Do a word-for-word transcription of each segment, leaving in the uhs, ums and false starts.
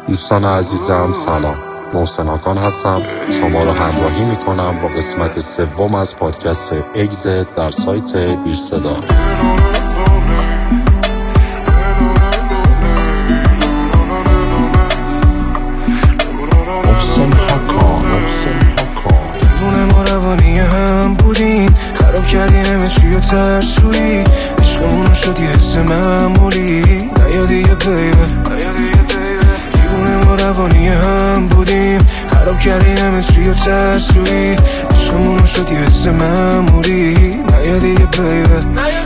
دوستان عزیزم سلام، محسن آکان هستم. شما رو همراهی میکنم با قسمت سوم از پادکست اگزیت در سایت بیر صدا. محسن آکان محسن آکان دونه ما روانی هم بودیم، خراب کردی همه چی و ترسویی، عشقمون شد یه حس معمولی، نیادی یه بیبه دیوونه ما روانی هم بودیم، خراب کردی همه چی و ترسویی، عشقمون شد یه حس معمولی، نیادی یه بیبه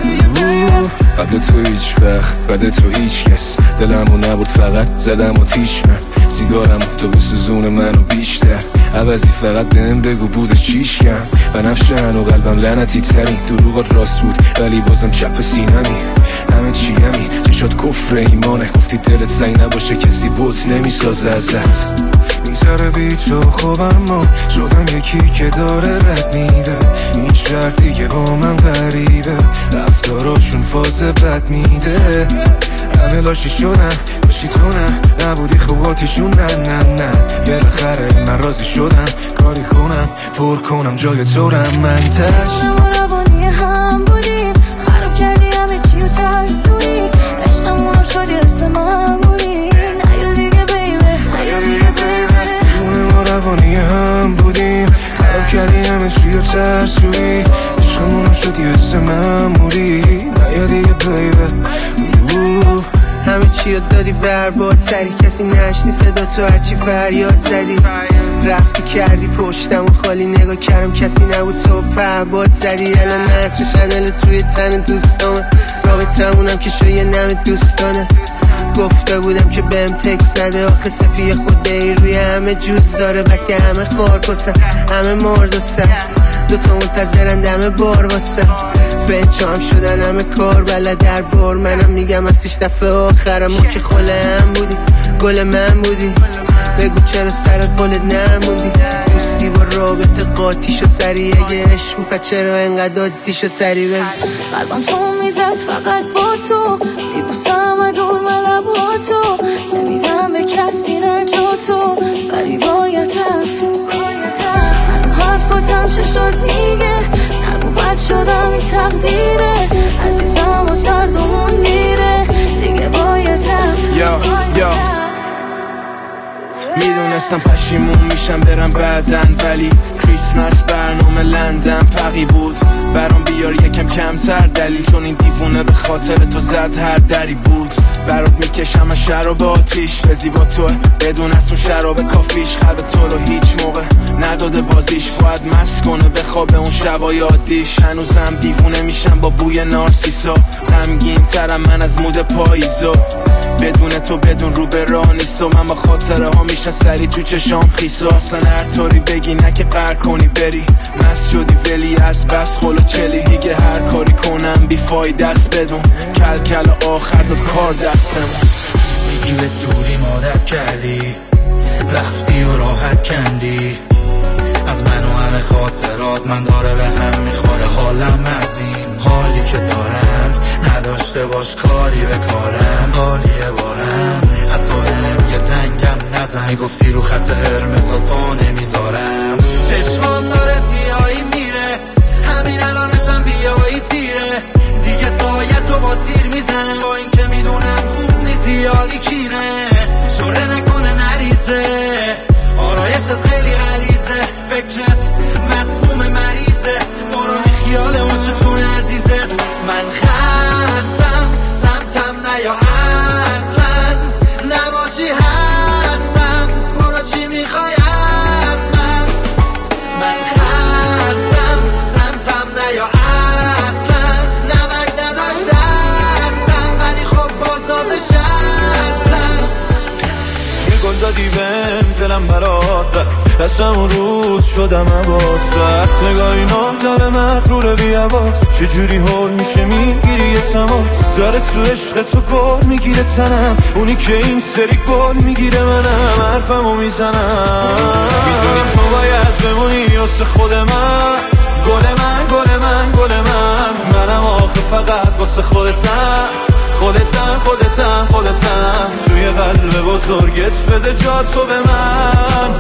قبل تو هیچ وقت بعد تو هیچ کس، دلمو نبود فقط زدم و تیش من، سیگارم تو بسوزون منو بیشتر، عوضی فقط بهم بگو بودش چیش کم، بنفشن و قلبم لعنتی ترین، دروغات راست بود ولی بازم چپ سینمی، همه چی همی چشات کفر ایمانه، گفتی دلت سنگ نباشه کسی بوت نمیسازه ازت، میذاره بی تو خوبم ما شدم یکی که داره رد میده، این شهر دیگه با من غریبه، رفتاراشون فاز بد میده، همه لاشی شدن لاشی تو نه، نبودی خوباتیشون نه نه نه، بالاخره من راضی شدم کاری کنم پر کنم جای تو رم من تش روانی هم بودیم، خراب کردی همه چی و ترسویی، عشقمونم شد یه حس معمولی، نیا دیگه بیبه نیا دیگه بیبه دونه ما روانی هم بودیم، خراب کردی همه چی و ترسویی، عشقمونم شد یه حس معمولی، نیا دیگه بیبه همه چی رو دادی برباد، سری کسی نشنی صدا تو هرچی فریاد زدی، رفتی کردی پشتم و خالی نگاه کردم کسی نبود تو پهباد زدی، الان نتر شنلت روی تن دوستامه، رابطمونم که شو یه نم دوستانه، گفته بودم که بهم تکس نده، آخه سپی خود بیر روی همه جوز داره، بس که همه خار کسم همه مردوستم، دوتا منتظرن دم بار واسم، فچو هم شدن همه کار بلد در بار، منم میگم از سیش دفعه آخرم ما که خله هم بودی گل من بودی، بگو چرا سر قولت نموندی، دوستی با رابطه قاطی شو سری، اگه عشق بود چرا انقدر عادی شو سری بگو قلبم تو میزد فقط با تو، میبوسم و دور من لبا تو، نمیدم به کسی نجا تو، ولی باید رفت هنو حرفاتم چه شد میگه، نگو بد شدم این تقدیره، عزیزم و سردمون میره، دیگه باید رفت یا یا میدونستم پشیمون میشم برم بعدن، ولی کریسمس برنامه لندن پقی بود برام، بیار یکم کمتر دلیل، چون این دیوونه به خاطر تو زد هر دری بود، برات میکشم از شراب آتیش، به زیبا تو بدون از اون شراب کافیش، خلب تو رو هیچ موقع نداده بازیش، باید مست کنه بخوابه اون شبای عادیش، هنوزم دیوونه میشم با بوی نارسیسا، غمگین ترم من از مود پاییزا، بدون تو بدون رو به راه نیست، و من با خاطره ها میشن سری تو چشام خیسا، اصلا هر طوری بگی نه که قهر کنی بری، مست شدی ولی از بس خلو چلی، دیگه هر کاری کنم بی فایده است، بدون کل کل آخر داد کار دستم، میگی به دوری مادت کردی، رفتی و راحت کندی از من و همه خاطرات، من داره به هم میخوره حالم، از این حالی که دارم نداشته باش کاری به کارم، سالیه بارم حتی بهم یه زنگم نزن، گفتی رو خط قرمزات پا نمیذارم، چشمان داره سیاهی میره، همین الانشم بیایی دیره، دیگه سایه تو با تیر میزنه، با این که میدونم خوب نیستی حالی کینه، شوره نکنه نریزه، آرایشت خیلی غلیظه، فکرت مسموم مریضه، برونی خیال ماشتون عزیزه، من خستم سمتم نیا اصلا، نباشی هستم برو چی میخوای از من، من خستم سمتم نیا اصلا، نمک نداشت دستم، ولی خب باز نازش هستم، یه گل دادی بهم دلم برات رفت، دستم اون روز شدم عباس، تو هر نگاهی نام داره مغرور بی عباس، چجوری حال میشه میگیری یه تماس، داره تو عشق تو گل میگیره تنم، اونی که این سری گل میگیره منم، حرفمو میزنم، میدونی تو باید بمونی واسه خود من، گل من گل من گل من، منم آخه فقط واسه خودتم، خودتم خودتم خودتم، توی قلب بزرگ بزرگت بده جا تو به من.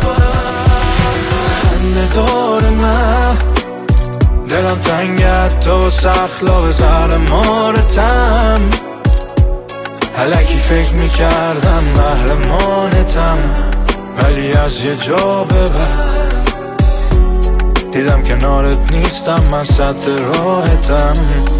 خنده داره نه دلم تنگت تو سخلا زهر مارتم، الکی فکر میکردم محرمانتم، ولی از یه جا به بعد دیدم کنارت نیستم، من سد راحتم.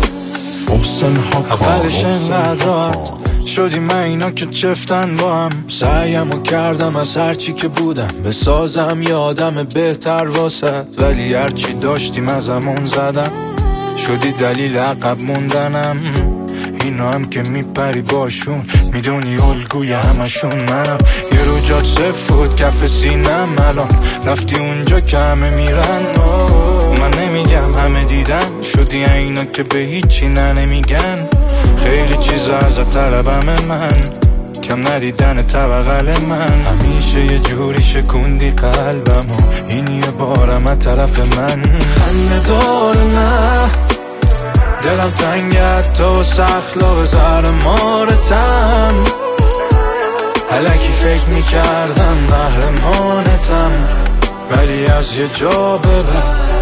اولش انقدر راحت شدی من اینا که چفتن با هم، سعیمو کردم از هرچی که بودم بسازم یادم بهتر واسد، ولی هرچی داشتیم ازمون زدم، شدی دلیل عقب موندنم. اینا هم که میپری باشون میدونی الگوی همشون منم، یه رو جات سفود کف سینم، الان رفتی اونجا که همه میرن. من نمیگم همه دیدن، شدی اینا که به هیچی نه نمیگن، خیلی چیزا ازت طلبم من، کم ندیدن طبقل من، همیشه یه جوری شکوندی قلبم و این یه بارم از طرف من. خنده داره نه دلم تنگت تو سخلا به زهر مارتم، الکی فکر میکردم محرمانتم، ولی از یه جا به بعد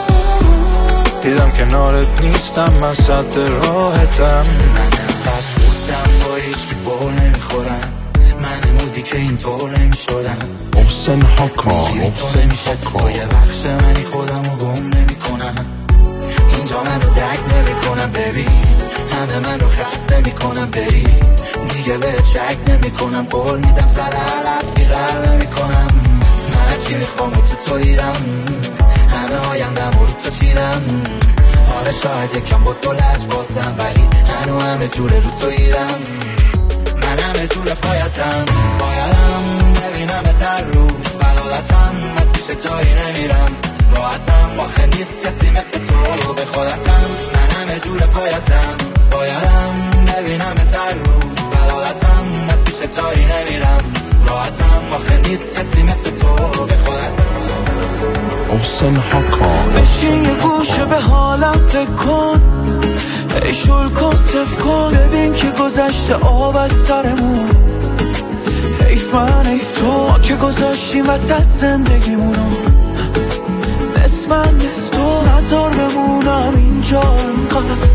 دیدم کنارت نیستم، من سد راحتم. من انقدر بودم با هیچ که بول نمیخورن، من مودی که اینطور نمیشدن، محسن حکا میگیری تو نمیشه تو یه بخش منی خودم رو گم نمیکنم، اینجا منو درک نمیکنم ببین، همه منو خسته میکنم بری، دیگه به شک نمیکنم، قول میدم سر حرفی غر نمیکنم، من از چی میخوام تو تو دیرم، همه آیندم رو تو چیرم، آره شاید یکم بود دو لج باسم، ولی هنو همه جوره رو تو ایرم، من همه جوره پایتم، بایدم ببینم تر روز بلالتم، از پیش جایی نمیرم راحتم، آخه نیست کسی مثل تو به خودتم، من همه جوره پایتم، بایدم ببینم تر روز بلالتم، از پیش جایی نمیرم راحتم، آخه نیست کسی مثل تو به خودتم. محسن حکا بشین یه گوشه به حالم فکر کن، ای شل کن صف کن، ببین که گذشته آب از سرمون، حیف من حیف تو که گذاشتیم وسط زندگیمونو، نصف من نصف تو نظر بمونم اینجا انقدر،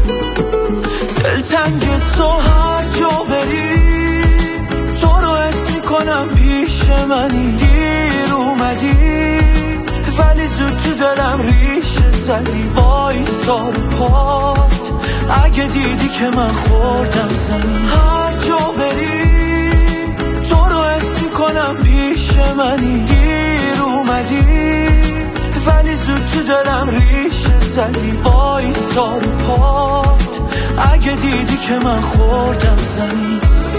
دلتنگ تو هر جا بری تو رو حس میکنم پیش منی، دیر اومدی ولی زود تو دلم ریشه زدی، وای سار پات اگه دیدی که من خوردم زمین، هر جا بری تو رو حس میکنم پیش منی، دیر اومدی ولی زود تو دلم ریشه زدی، وای سار پات اگه دیدی که من خوردم زمین.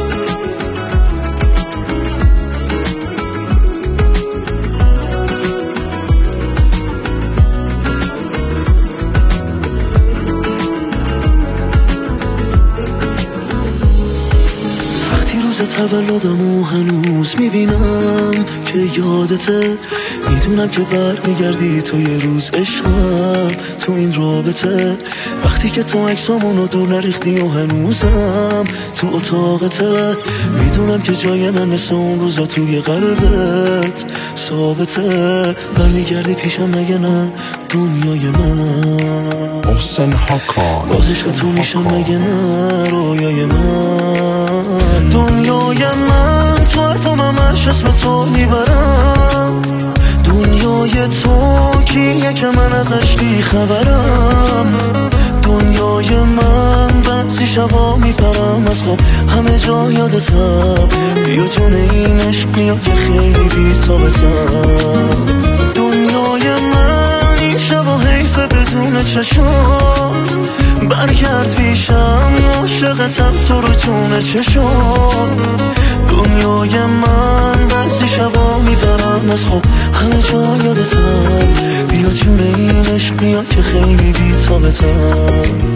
روز تولدمو هنوز میبینم که یادته، میدونم که بر میگردی تو یه روز عشقم تو این رابطه، وقتی که تو عکسامونو دور نریختی و هنوزم تو اتاقته، میدونم که جای من مثل اون روزا توی قلبت ثابته، بر میگردی پیشم مگه نه دنیای من. محسن حکا بازش تو میشم مگه نه رویای من، دنیای من تو حرفم همش اسم تو میبرم، دنیای تو کیه که من ازش بی خبرم، دنیای من بعضی شبا میپرم از خواب همه جا یادتم، بیا جون این عشق بیا که خیلی بی تابتم، دنیای من این شبا حیفه بدون چشات، برگرد پیشم عاشقتم تو رو جون چشات، دنیای من بعضی شبا میبرم از خواب همه جا یادتم، بیا جون این عشق بیا که خیلی بی تابتم.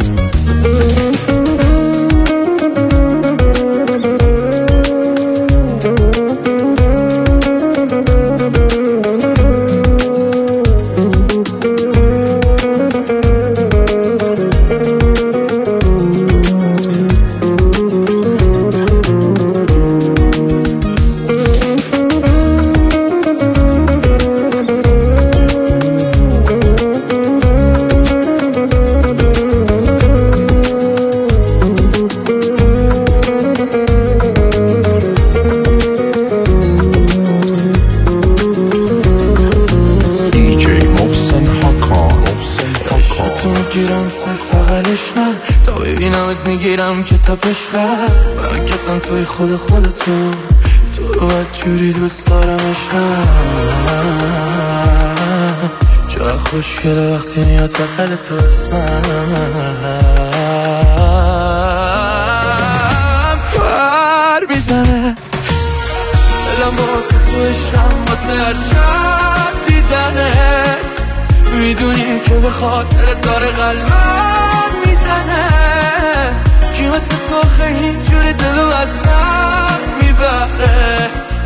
میگیرم که تپش قلب بکسم توی خود خودتو، تو رو بدجوری دوست دارم عشقم. چقدر خوشگله وقتی میاد بغل تو اسمم، پر میزنه دلم واسه تو عشقم، واسه هر شب دیدنت. میدونی که به خاطرت داره قلبم میزنه، کی مثل تو خیلی اینجوری دلو از من میبره.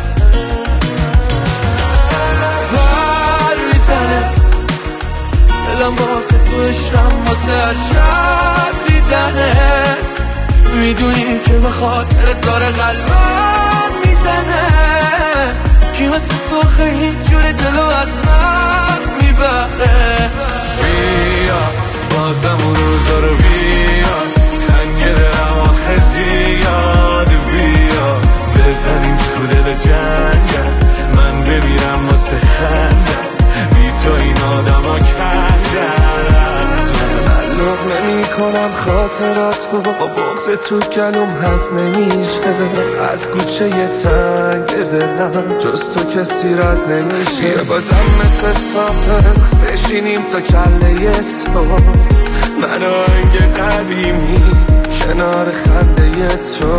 پر میزنه دلم واسه تو عشقم، واسه هر شب دیدنت. میدونی که به خاطرت داره قلبم میزنه، کی مثل تو خیلی اینجوری دلو از من میبره. بیا بازم اون روزا رو بیا، تنگ دلم آخه زیاد. بیا بزنیم تو دل جنگل، من بمیرم واسه خندت. بی تو این آدم ها کندن معلوم نمی کنم خاطرات رو، با بغض تو گلوم هضم نمیشه. از کوچه یه تنگ دلم جز تو کسی رد نمیشه. بیا بازم مثل سابق بشینیم تا کله صبح، من آهنگ قدیمی کنار خنده تو.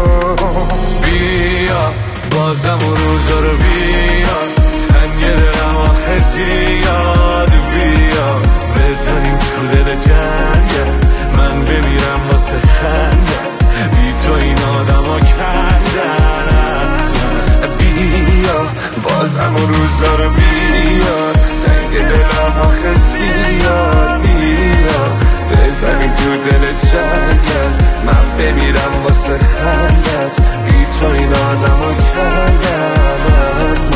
بیا بازم اون روزا رو بیا، تنگ دلم آخه زیاد. بیا بزنیم تو دل جنگل، من بمیرم واسه خندت. بی تو این آدم ها کندن از من. بیا بازم اون روزا رو بیا، تنگ دلم آخه زیاد. بیا بزنیم تو دل جنگل، من بمیرم واسه خندت. بی تو این آدم ها کندن از من.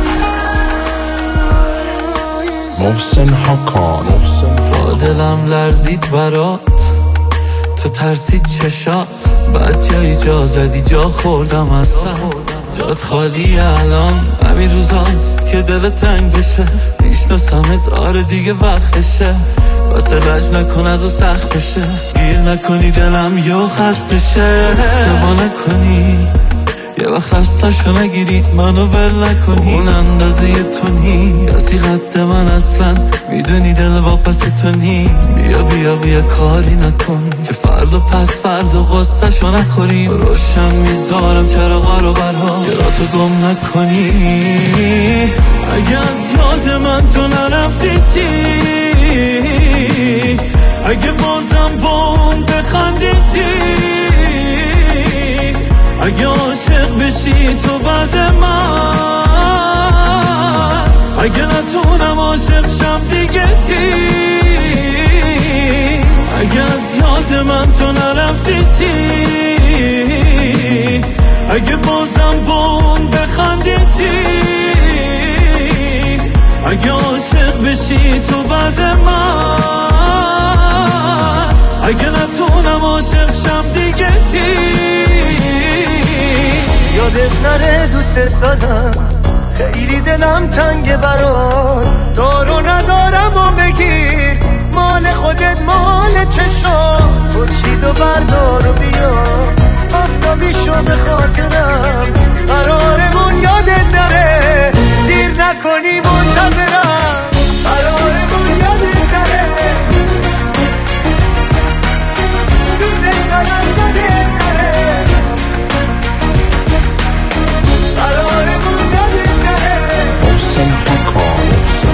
محسن حقان با دلم لرزید برات، تو ترسید چشات، بعد جایی جا زدی جا خوردم اصلا. جات خالی الان، همین روزاست که دل تنگ بشه. میشناسمت آره دیگه وقتشه، واسه لج نکن از و سخت بشه. گیر نکنی دلم یا خستشه، اشتباه نکنی یه وقت خستشو نگیرید منو بل نکنی. اون اندازه تو نی کسی قد من اصلا، میدونی دل واپس تو نی. بیا بیا بیا کاری نکن که فردا پس فردا غصه شو نخوریم. روشن میذارم چراغا رو برها که را تو گم نکنی. اگه از یاد من تو نرفتی چی، اگه بازم با اون بخندی چی، اگه عاشق بشی تو بعد من، اگه نتونم عاشق شم دیگه چی، اگه از یاد من تو نرفتی چی، اگه بازم با اون بخندی چی، اگه عاشق بشی تو بعد من، اگه نتونم عاشق شم دیگه چی. یادت نره دوست دارم، خیلی دلم تنگ برات. دارو ندارم و بگیر، مال خودت مال چشم. خورشید و بردار و بیا، آفتابیشو به خاطرم. قرارمون یادت نره، دیر نکنی منتظرم. قرارمون یادت نره، دوست دارم یادت نره. محسن حقان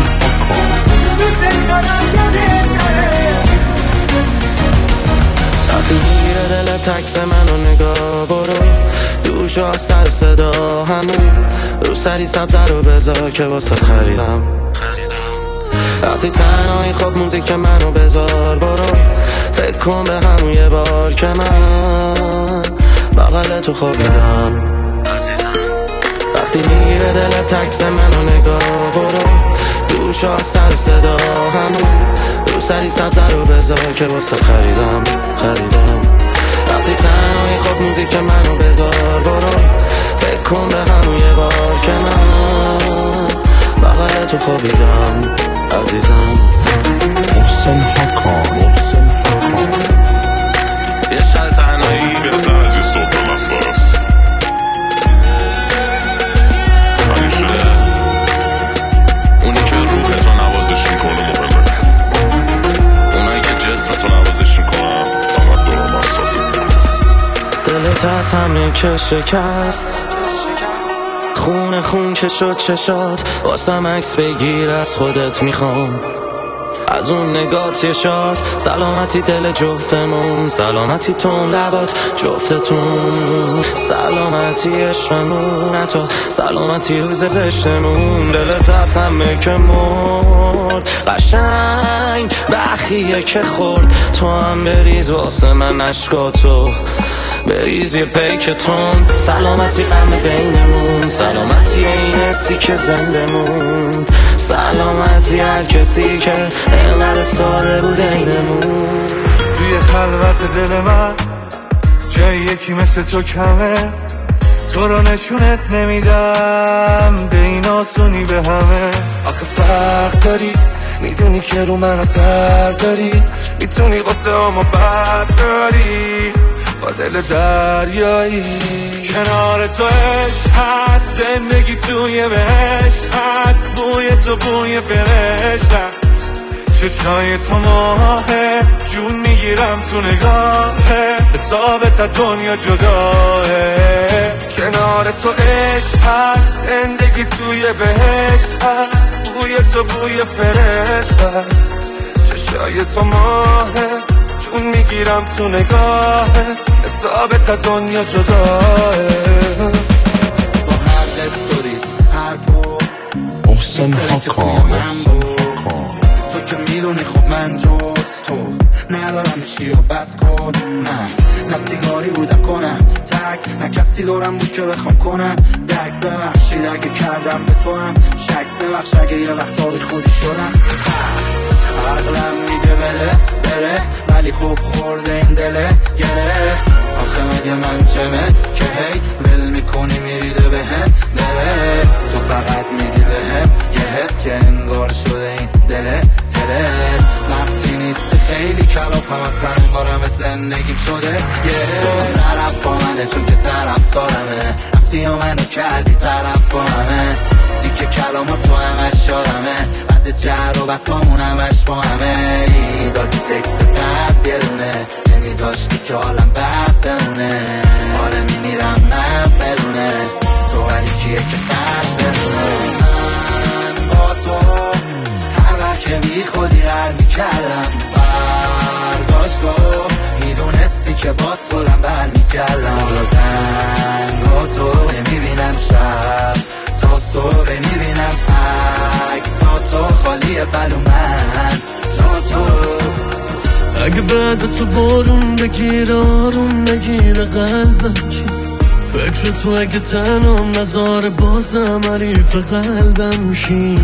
وقتی میگیره دلت عکس منو نگاه برو، دوشا سر صدا همون رو سری سبزه رو بذار که واسه خریدم. وقتی تنهایی خب موزیک منو بذار برو، فکر کن به همون یه بار که من بغل تو خوابیدم عزیزم. وقتی میگیره دلت عکس منو نگاه برو، دوشا سر صدا همون رو سری سبزه رو بذار که واسه خریدم خریدم. وقتی تنهایی خب موزیک منو بذار برو، فکر کن به همون یه بار که من بغل تو خوابیدم عزیزم. محسن حقان یه شب تنهایی بهتر از یه صبح مسخره است. همیشه اونی که روحتو نوازش میکنه مهمه، اونایی که جسمتو نوازش میکنن فقط دوران مصرفی میکنن. دلت از همه که شکست، خون خون که شد چشات، واسم عکس بگیر از خودت میخوام، از اون نگات یه شاد. سلامتی دل جفتمون، سلامتی تون لبات جفتتون، سلامتی عشقمون، حتی سلامتی روز زشتمون. دلت از همه که مرد قشنگ بخیه که خورد، تو هم بریز واسه من عشقاتو، بریز یه پیکتون. سلامتی غم بینمون، سلامتی این حسی که زنده موند، سلامتی هر کسی که اینقدر ساده بود اینمون. توی خلوت دل من جای یکی مثل تو کمه، تو رو نشونت نمیدم به این آسونی به همه. آخه فرق داری، میدونی که رو من اثر داری، میتونی قصه همو برداری با دل دریایی. کنار تو عشق هست، زندگی توی بهشت هست، بوی تو بوی فرشت هست، چشای تو ماهه، جون میگیرم تو نگاهه، حسابت دنیا جداه. کنار تو عشق هست، زندگی توی بهشت هست، بوی تو بوی فرشت هست، چشای تو ماهه، جون میگیرم تو نگاهه، حسابت دنیا جداه. با هر دستوریت هر پست محسن حکام، تو که میدونی خب من جز تو ندارم میشی و بس کن. من نه سیگاری بودم کنم تک، نه کسی دارم بود که بخوام کنم دک. ببخشید اگه کردم به تو هم شک، ببخش اگه یه وقت آبی خودی شدم. عقلم میگه بده بره، ولی خوب خورده این دله گره. آخه مگه من چمه که هی ول میکنی میریده به هم برس، تو فقط میدی به هم یه حس که انگار شده این دله ترس. وقتی نیستی خیلی کلافم، اصلا انگارم به زندگیم شده یه طرف با منه، چون که طرف دارمه، رفتی یا منو کردی طرف با همه. دیگه کلامو تو همش شارمه، بعد جر و بسامون همش با همه. دادی تکس قد بیرونه، نمیذاشتی که حالم بد بمونه. آره میمیرم من برونه، تو ولی کیه که قد برونه. من با تو هر وقت که بی خودی غر میکردم، فرداش تو میدونستی که باز خودم بر میکردم. حالا زنگا تو میبینم شب تا صبح، میبینم عکساتو خالیه بلو من جا تو. اگه بعد تو بارون بگیر آروم نگیره قلبم چی، فکر تو اگه تنم نظاره بازم حریف قلبم شی.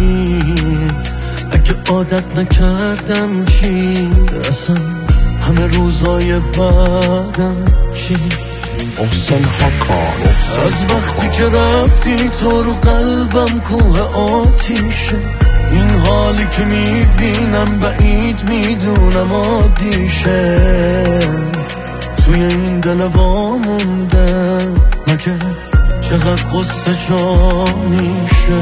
اگه عادت نکردم چی، اصلا همه روزای بعدم چی. محسن حکام، از وقتی که رفتی تو رو قلبم کوه آتیشه، این حالی که میبینم بعید میدونم عادیشه. توی این دل وامونده مگه چقدر قصه جا میشه.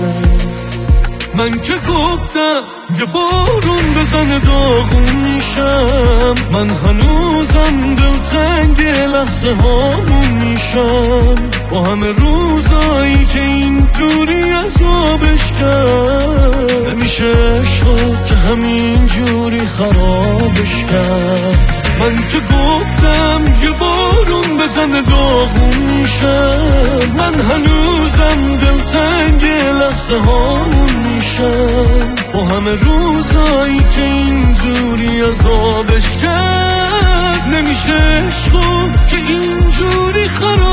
من که گفتم یه بارون بزنه داغون میشم، من هنوزم دلتنگ لحظه هامون میشم. با همه روزایی که این دوری عذابش کرد، نمیشه عشق که همین جوری خرابش کرد. من که گفتم یه بارون بزنه داغون میشم، من هنوزم دلتنگ لحظه هامون میشم. با همه روزایی که این دوری عذابش کرد، نمیشه عشقو که اینجوری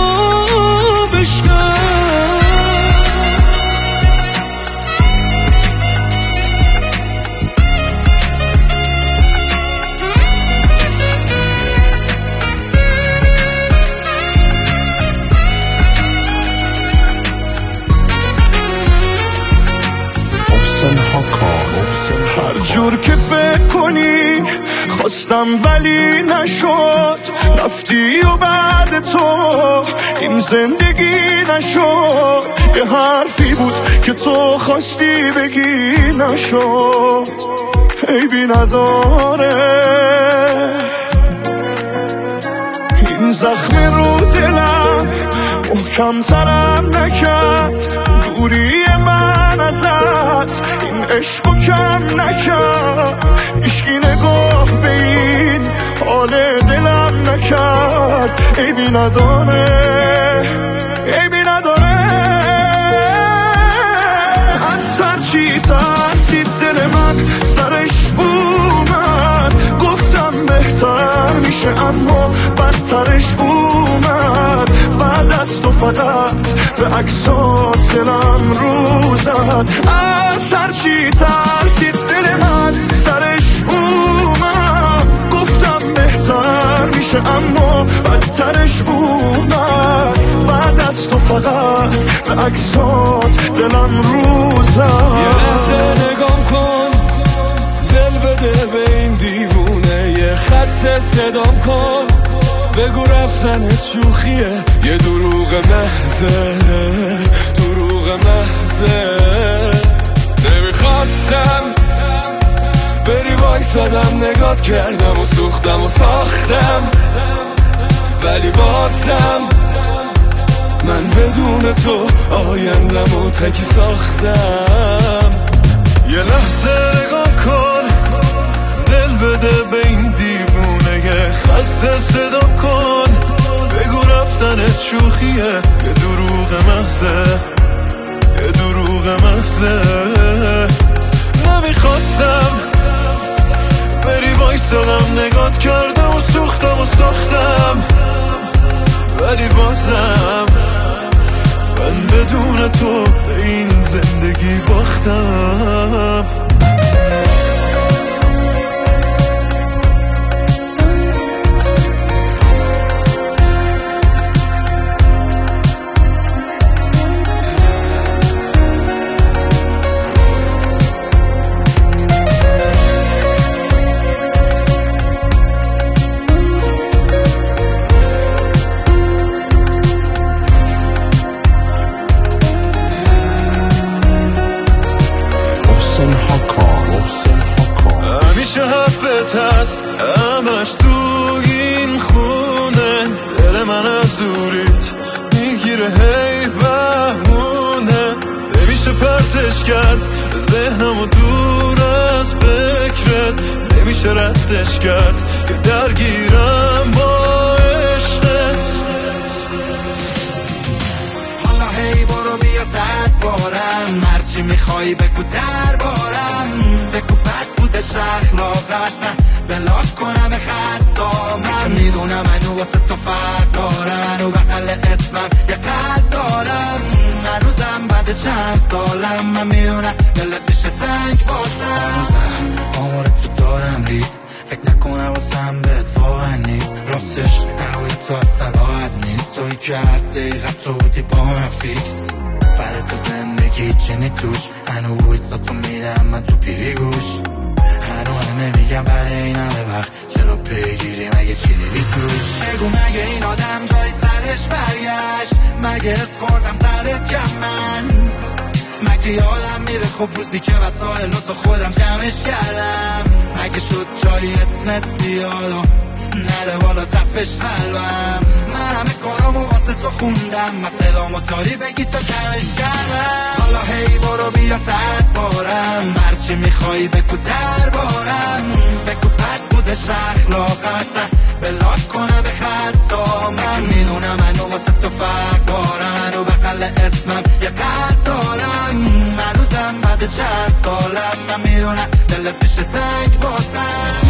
خرابش کرد. محسن حکام، هر جور که فکر کنی خواستم ولی نشد، رفتی و بعد تو این زندگی نشد. یه حرفی بود که تو خواستی بگی نشد، عیبی نداره این زخم رو دلم محکم ترم نکرد. دوری من ازت این عشقو کم نکرد. هیچکی نگاه به این حال دلم نکرد. عیبی نداره عیبی نداره. از سر چی ترسید دل من سرش اومد. گفتم بهتر میشه اما بدترش اومد. بعد از تو فقط به عکسات دلم رو زد. از هر چی ترسید دل من سرش اومد. گفتم بهتر میشه اما بدترش اومد. بعد از تو فقط به عکسات دلم رو زد. یه لحظه نگام کن، دل بده به این دیوونه. یه خسته صدام کن، بگو رفتنت شوخیه. یه دروغ محضه دروغ محضه. نمیخواستم بری وایسادم، نگات کردم و سوختم و ساختم. ولی بازم من بدون تو آیندم و تکی ساختم. یه لحظه نگاه کن، دل بده به این دیوونه. یه خسته صدا کن، بگو رفتنت شوخیه. یه دروغ محضه یه دروغ محضه. نمیخواستم بری وایسادم، نگات کردم و سوختم و ساختم. ولی بازم من بدون تو به این زندگی باختم. همیشه حرفت هست همش تو این خونه. دل من از دوریت میگیره هی بهونه. نمیشه پرتش کرد ذهنمو دور از فکرت. نمیشه ردش کرد که درگیرم با عشقت. حالا هی برو بیا زد بارم، هرچی میخوای بگو در بارم. بگو بد بودش اخلاقم، اصلا بلاک کنم خطامم. میدونم منو واسه تو فرق دارم، منو بغل اسمم یه قد دارم. هنوزم بعد چند سالم من میدونم دلت میشه تنگ واسم. هنوزم آمار تو دارم ریز، فکر نکنم واسم بهت واقع نیست. راستش نروی تو اصلا راحت نیست. توی که هر دقیقه تو بودی با من فیکس. برای تو زندگی چینی توش، هنو ویسا تو میدم من تو پیوی گوش. هنو همه میگم برای این همه وقت چرا پیگیری مگه چی دیدی توش. بگو مگه این آدم جای سرش برگشت، مگه اس خوردم سرت کم من. مگه یادم میره خوب روزی که وسایل تو خودم جمعش کردم. مگه شد جای اسمت بیاد و نره بالا تپش قلبم. من همه کارامو واسه تو خوندم، من صدامو داری بگی تا کمش کردم. حالا هی برو بیا صد بارم، هرچی میخوایی بگو در بارم. بگو بد بودش اخلاقم، اصلا بلاک کنه به خطامم. میدونم منو واسه تو فرق دارم، منو بغل اسمم یه قد دارم. هنوزم بعد چند سالم من میدونم دلت میشه تنگ واسم.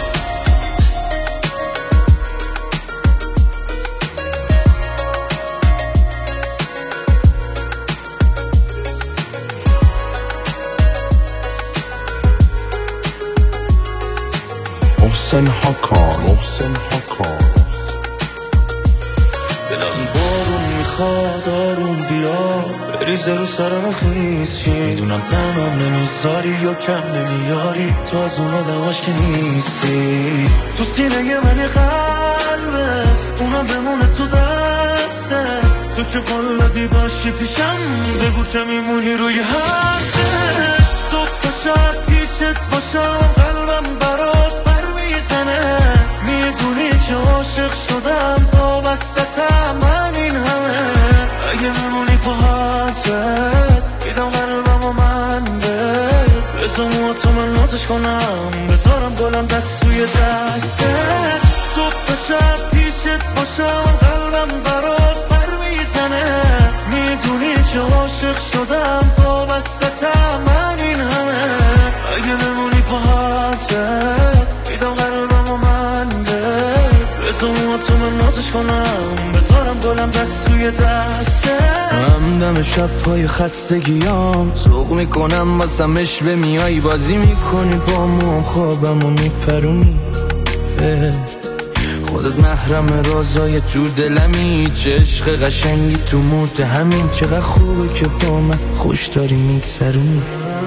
محسن حکام محسن حکام. دلم بارون میخواد آروم بیا، بریزه رو سرم خیز چی میدونم تمام نمیذاری یا کم نمیاری تو از اون آدماش که نیستی تو سینه من قلبه اونم بمونه تو دسته تو که فلادی باشی پیشم بگو که میمونی روی حرفه صبح تا شب پیشت باشم قلبم برات بر میزنه میدونی که عاشق شدم وابستم من این همه اگه میمونی پا حرفت میدم قلبم و من به بزن تو من نازش کنم بذارم گلم دست توی دستت صبح تا شب پیشت باشم قلبم برات بر میزنه میدونی که عاشق شدم وابستم من این همه اگه بمونی پا حرفت میدم قلبم و من به بزن تو من نازش کنم بذارم گلم دست توی دستت هم دم شب پای خستگیام سوق میکنم واسم اشوه میایی بازی میکنی با موم خوابم و میپرونی خودت محرم رازای تو دلمی چه عشق قشنگی تو مورد همین چقدر خوبه که با من خوش داری میگذرونی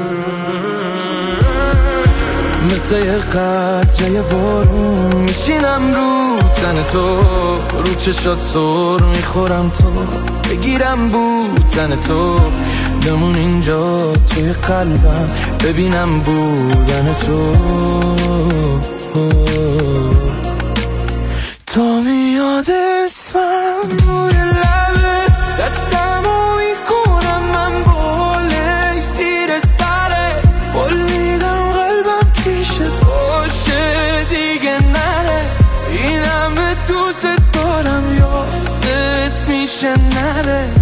مثل یه قطره بارون میشینم رو تن تو رو چشات سر میخورم تو بگیرم بودن تو بمون اینجا توی قلبم ببینم بودن تو تا میاد اسمم روی لبه دستمو میکنم من باله زیر سرت بول میدم قلبم پیشت باشه دیگه نره این همه دوست دارم یادت میشه نره